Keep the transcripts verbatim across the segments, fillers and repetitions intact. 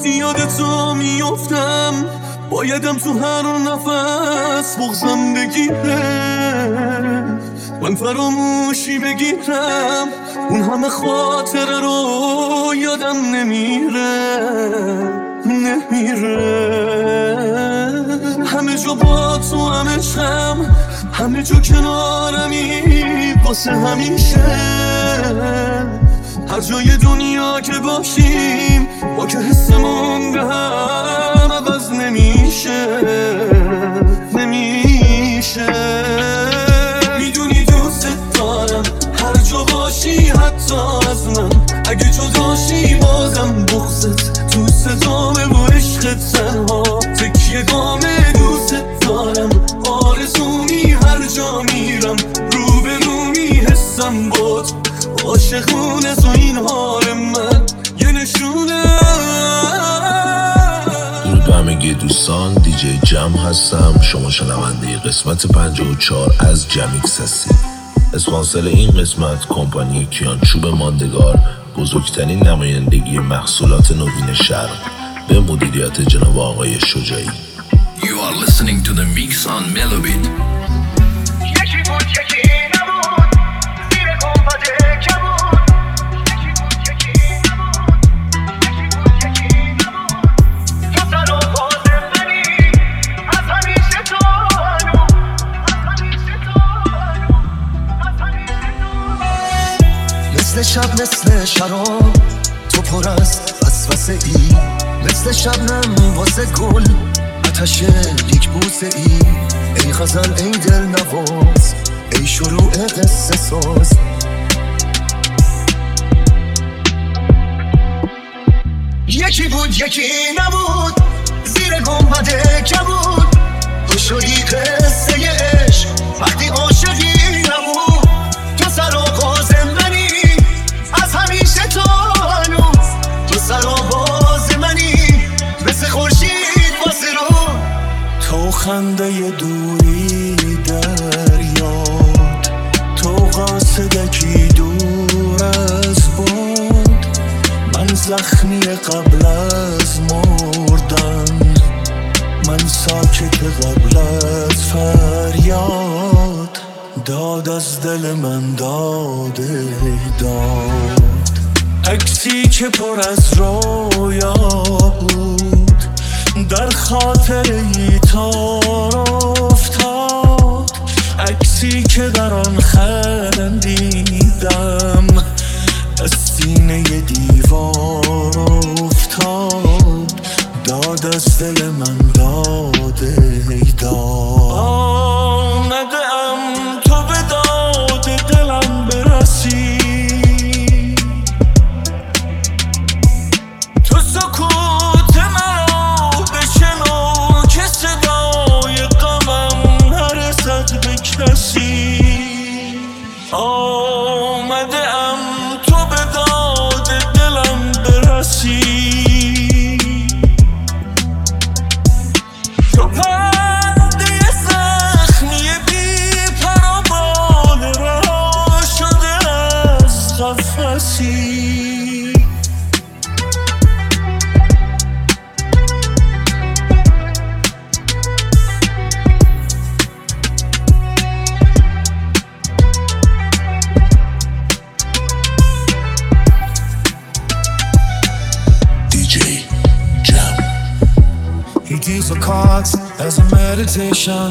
وقتی یاد تو میافتم بایدم تو هر نفس بغزم بگیره، من فراموشی بگیرم اون همه خاطره رو یادم نمیره نمیره. همه جا با تو همه شم، همه جا کنارمی واسه همیشه. هر جای دنیا که باشیم با که حسمون به هم عوض نمیشه نمیشه. میدونی دوست دارم هر جا باشی حتی از من، اگه جداشی بازم بغضت تو صدامه و عشقت تنها تکیه گامه. دوست دارم آرزومی هر جا میرم رو به رو میحسم با تو، عاشقونه تو این حال من یه نشونه. درود به همگی دوستان، دیجی جم هستم. شما شنونده قسمت پنجاه و چهار از جمیکس هستید. اسپانسر این قسمت کمپانی کیانچوب ماندگار، بزرگترین نمایندگی محصولات نوین شرق به مدیریت جناب آقای شجاعی. You are listening to the mix on Melobit. مثل شب مثل شراب تو پر از وسوسه ای، مثل شبنم واسه گل آتش یک بوسه ای. ای غزل ای دل نواز ای شروع قصه ساز، یکی بود یکی نبود زیر گنبد کبود، تو شدی قصه عشق وقتی عاشقی نبود. تو سر و باز منی از همیشه تو هنوز، تو سر و باز منی مثل خورشید واسه رو. تو خنده دوری در یاد، تو قاصدکی دور از باد، من زخمی قبل از مردن، من ساکت قبل از فریاد. داد از دل من داده داد، عکسی که پر از رویا بود در خاطر ای تار افتاد، عکسی که در آن خندیدم از سینه دیوار افتاد. داد از دل من داده داد. آمده ام تو به داد دلم برسی، تو سکوت مرا بشنو که صدای غمم نرسد به کسی. آمده ام تو به داد دلم برسی، تو پرده زخمی بی پر و بال رها شده از قفسی. He deals the cards as a meditation,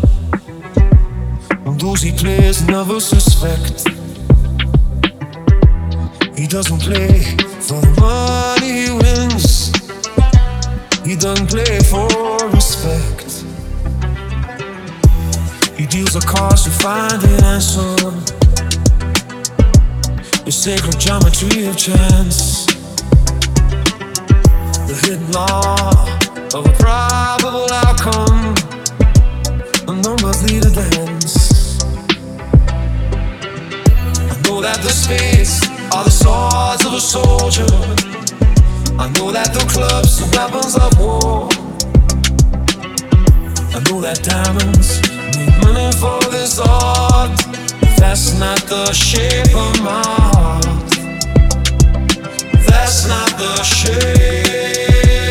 and those he plays never suspect. He doesn't play for the money he wins, he doesn't play for respect. He deals the cards to find the answer, the sacred geometry of chance, the hidden law of a probable outcome, the numbers lead a dance. I know that the spades are the swords of a soldier, I know that the clubs are weapons of war, I know that diamonds need money for this art. That's not the shape of my heart, that's not the shape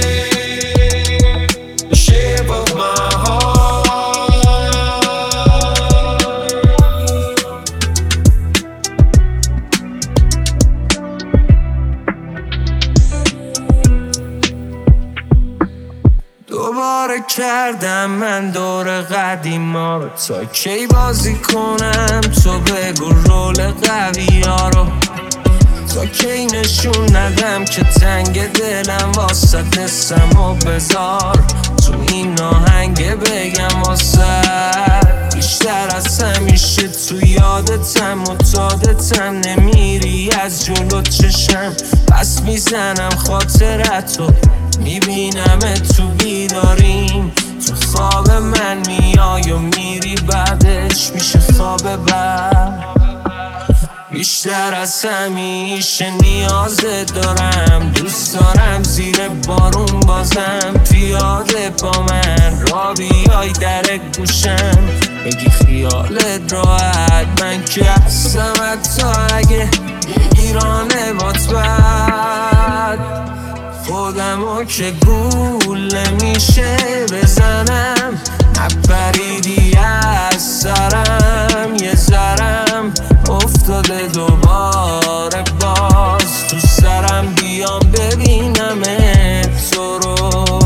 دوباره کردم من دور قدیما رو، تا کی بازی کنم تو بگو رول قوی ها رو، تا کی نشون ندم که تنگ دلم واسه نسم و بذار تو این آهنگ بگم واسه بیشتر از همیشه تو یادتم و تادتم، نمیری از جلو چشم پس میزنم خاطرتو، میبینم تو بیداریم تو خواب من میای و میری بعدش میشه خواب بد. بیشتر از همیشه نیازت دارم، دوست دارم زیر بارون بازم پیاده با من را بیای در گوشم بگی خیالت راحت، من که هستم حتی اگه ایرانه بات بد. خودمو که گول نمیشه بزنم، نپریدی از سرم یه ذرم افتاده دوباره باز تو سرم، بیام ببینم تو رو.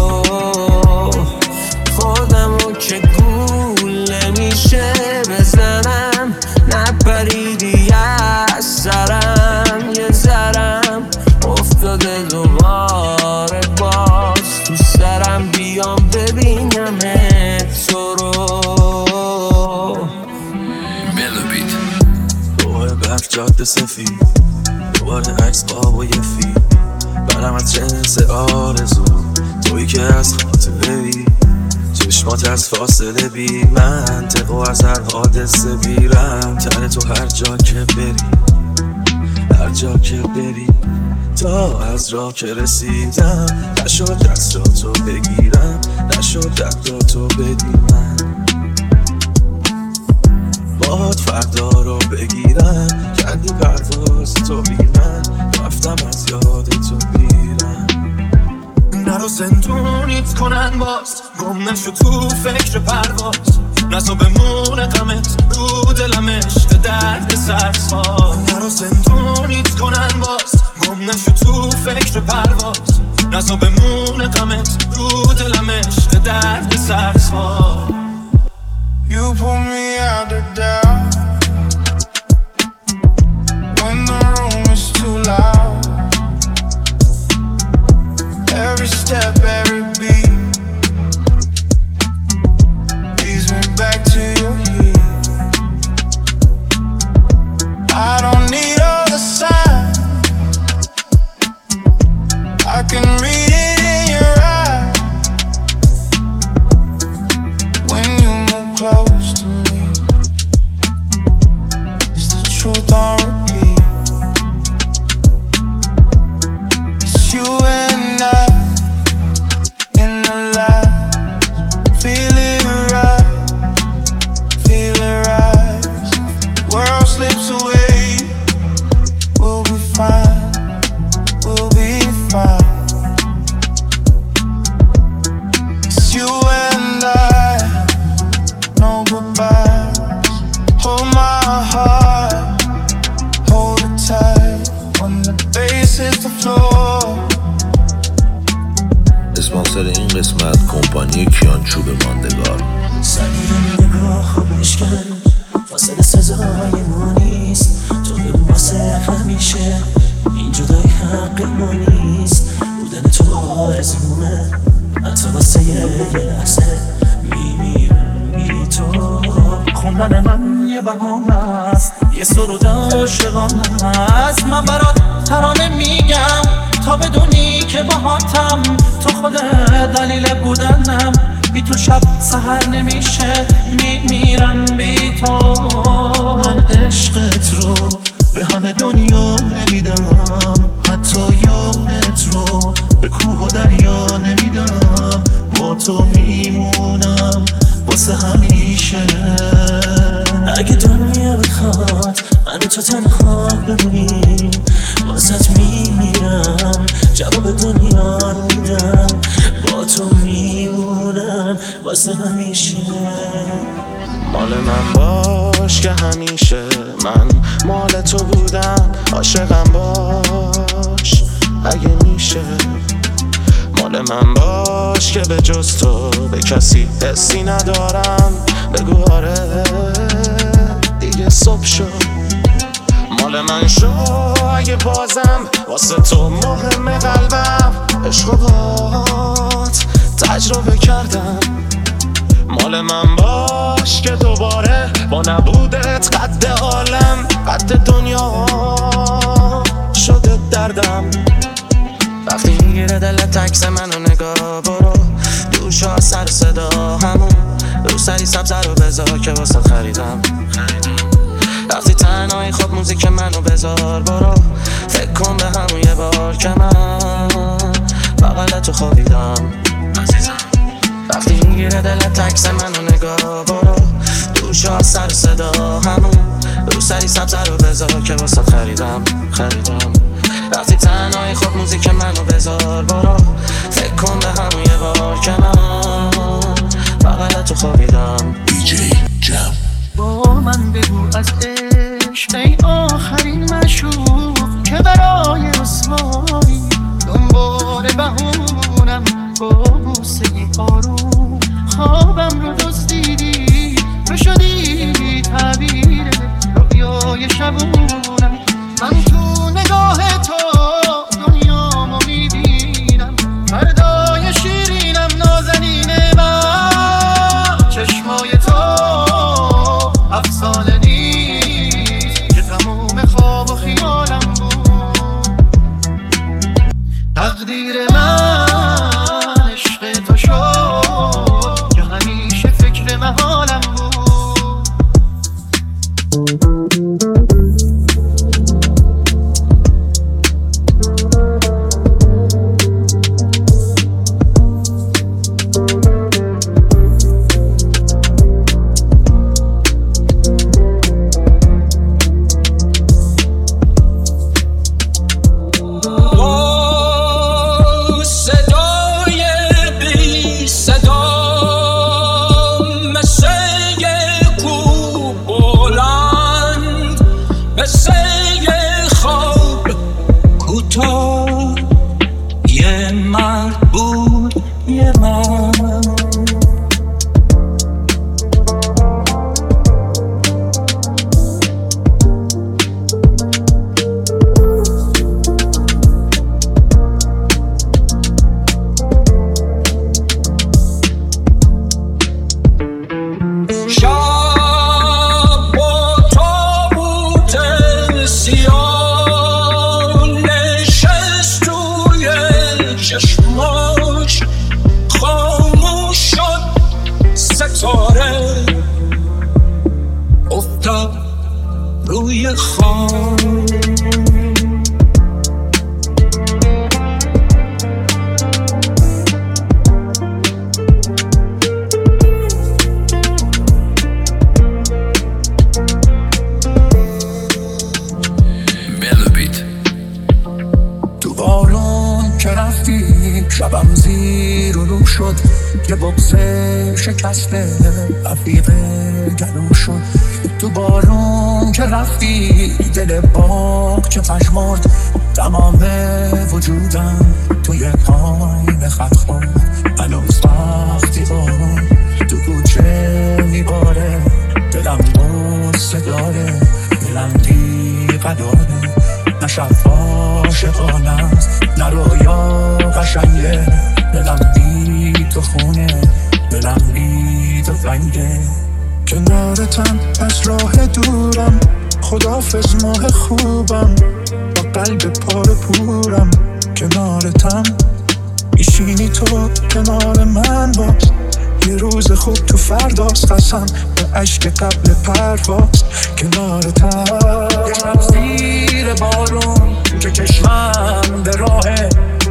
خودمو که گول نمیشه بزنم، نپریدی از سرم یه ذرم افتاده دوباره باز تو سرم، بیام ببینم تو رو. روح برف جاده سفید دوباره عکس قاب و یه فیل برم از جنس آرزو، توی که از خاطره بی چشمات از فاصله بی منطق و از هر حادثه بیرم تن تو هر جا که بری، هر جا که بری تا از راه که رسیدم نشد دستاتو بگیرم، نشد دستاتو بدی من باهات فردا رو بگیرم، کردی پرواز تو بی من رفتم از یاد تو بیرم. نرو زندونیت کنن باز گم نشو تو فکر پرواز، نزا بمونه غمت رو دلم عشق درد سرساز. نرو زندونیت کنن باز گم نشو تو فکر پرواز، نزا بمونه غمت رو دلم عشق درد سرساز. You pull me out the dark when the room is too loud. Every step, every beat leads me back to your heat. I don't need all the signs, I can read it in your eyes. When you move close to me, it's the truth on repeat. It's you and I in the light, feel it right, feel it rise. World slips away, we'll be fine, we'll be fine. It's you and I, no goodbyes. Hold my heart, hold it tight when the bass hits the floor. اسپانسر این قسمت کمپانی کیانچوب ماندگار. سلیرم نگاه بشکن فاصله سزای ما نیست، تو بگو واسه همیشه این جدای حق ما نیست. بودن تو آرزومه حتی واسه یه لحظه، میمیرم بی تو. خوندن من یه بهانه است، یه سرود عاشقانه است. من برات ترانه میگم تا بدونی که باهاتم، تو خودت دلیل بودنم. بی تو شب سحر نمیشه، میمیرم بی تو. من عشقت رو به همه دنیا نمیدم، حتی یادت رو به کوه و دریا نمیدم. با تو میمونم واسه همیشه. اگه دنیا بخواد من تو تنها بمونیم، واسه میمیرم جواب دنیا رو میدم. با تو میمونم واسه همیشه. مال من باش که همیشه من مال تو بودم، عاشقم باش اگه میشه. مال مال من باش که به جز تو به کسی حسی ندارم. بگو آره دیگه صبح شد، مال من شو اگه بازم واسه تو مهم قلبم. عشق و بات تجربه کردم، مال من باش که دوباره با نبودت قد عالم قد دنیا شده دردم. وقتی میگیره دلت عکس منو نگاه برو دوشا سر صدا همون رو سری سبزه رو بذار که واسه خریدم. وقتی تنهایی خب موزیک منو بذار برو فکر کن به همون یه بار که من بغل تو خوابیدم عزیزم. وقتی میگیره دلت عکس منو نگاه برو دوشا سر صدا همون رو سری سبزه رو بذار که واسه خریدم خریدم. وقتی تنهایی خب موزیک منو بذار برو فکر کن به همون یه بار که من بغل تو خوابیدم. دیجی جم با من بگو از عشق ای آخرین مشوق که برای رسوایی دنبال بهونم با بوسه آروم خوابم رو دزدیدی تو شدی تعبیر رویای شبونم. من تو نگاه تو دنیامو میبینم فردای شیرینم نازنینه من. چشمای تو افسانه نیست که تموم خواب و خیالم بود. تقدیر من عشق تو شد که همیشه فکر محالم بود. شبم زیر و رو شد یه بغزه شکسته رفیق گلو شد. تو بارون که رفتی دل باغ چه پشمرد تمام وجودم توی پایین خط خورد. هنوز وقتی بارون تو کوچه میباره دلم بسته داره دلم دیقه داره. نه شب عاشقانه است نه رویا قشنگه دلم بی تو خونه دلم بی تو رنگه. کنارتم از راه دورم خداحافظ ماه خوبم با قلب پاره پورم. کنارتم میشینی تو کنار من باز یه روز خوب تو فرداست قسم به عشق قبل پرواز. کنارتم یه شب زیر بارون که چشمم به راهه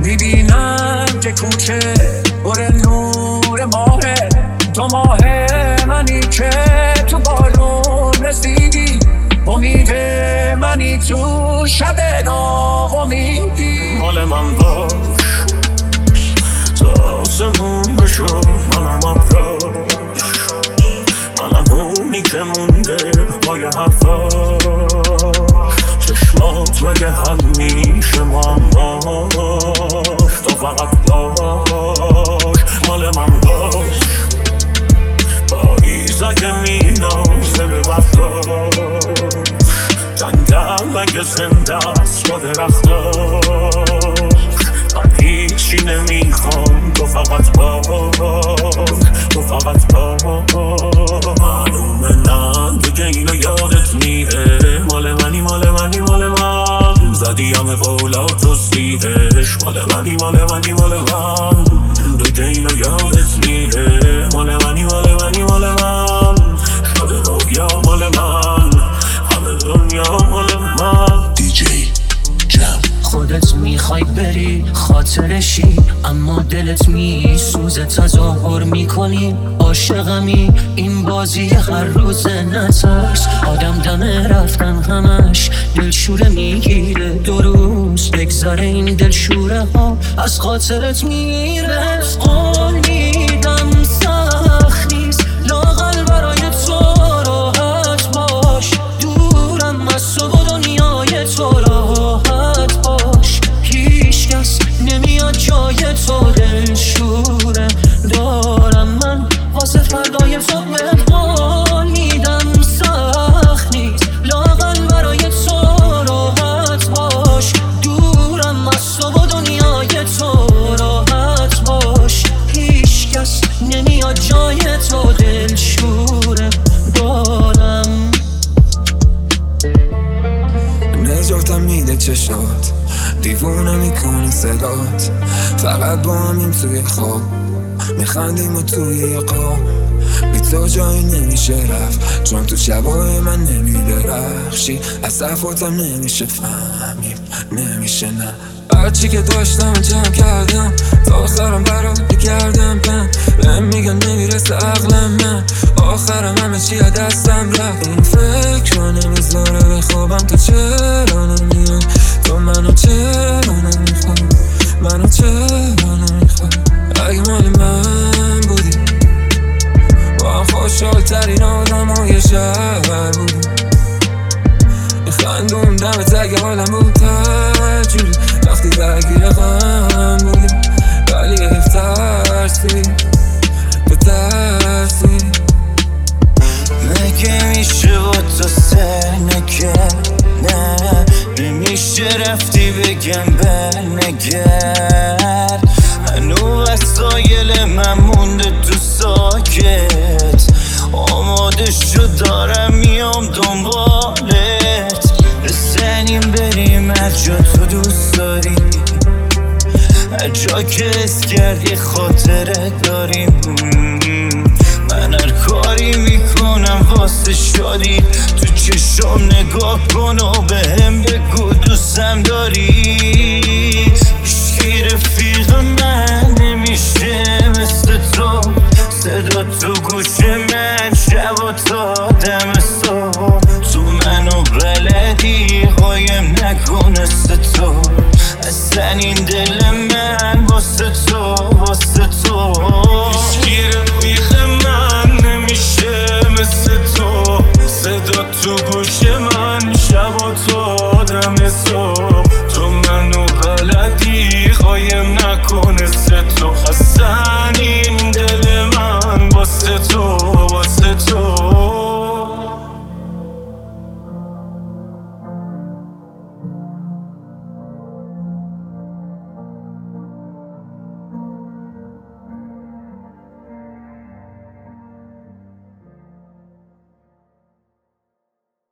میبینم که کوچه پر نور ماهه. تو ماه منی که تو بارون رسیدی امید منی تو شب ناامیدی. مال من باش تا آسمون بشو منم افراش منم اونی که مونده پای حرفاش. چشمات مگه همیشه معماش تو فقط باش مگه مینازه به وقتا جنگل مگه زنده است با درختا من هیچی نمیخوام تو فقط باش تو فقط باش معلومه نه دیگه اینو یادت میره مال منی مال منی مال من زدی همه بالا تو زیدش مال منی مال منی مال من دیگه اینو یادت میره مال منی مال منی مال من شده رویا مال من همه دنیا مال من دیجی جم. خودت میخوای بری خاطرشی اما دلت میسوزه تظاهر میکنی عاشقمی این بازی هر روز نترس آدم دمه رفتن همش دلشوره میگیره دو روز بگذاره این دلشوره ها از خاطرت میره قول میدم سخت نیست لااقل برای تو راحت باش دورم از تو و دنیای تو راحت باش هیچ کس نمیاد جای تو دلشوره دارم من واسه فردای تو بهت قول میدم سخت نیست لااقل برای تو راحت باش دورم از تو و دنیای تو راحت باش هیچ کس نمیاد جای تو دلشوره دارم نجاتم میده چشات دیوونه میکنه صدات فقط با همین توی خواب میخندیم و توی یه قاب بی تو جایی نمیشه رفت چون تو شبای من نمیدرخشی از صفاتم نمیشه فهمید نمیشه نه هرچی که داشتم جمع کردم تا آخرم برات بگردم پن بهم میگن نمیرسه عقلم من آخرم همه چی از دستم رفت این فکر رو نمیذاره بخوابم تو چرا نمیان تو منو چرا نمیخوای منو چرا نمیخوای اگه مال من بودی با هم خوشحال ترین آدم های شهر بودی خندون دمت اگه حالم بود هر جوری وقتی درگیر غم بودی ولی حیف ترسی تو ترسی مگه میشه با تو سر نکرد نه نمیشه رفتی بگم برنگرد هنو وسایل من مونده تو ساکت آماده شد دارم میام دنبالت بزنیم بریم هر جا تو دوست داری هر جا که حس کردی خاطرت داریم من هر کاری میکنم واسه شادی تو چشم نگاه کن و بهم بگو دوستم داری هیچکی رفیق من نمیشه مثل تو صدا تو گوش من شب و تا دم صبح تو منو بلدی قایم نکنست تو اصلا این دل من واسه تو واسه تو هیچکی رفیق من نمیشه مثل تو صدا تو گوش من شب و تا دم صبح تو منو بلدی قایم نکنست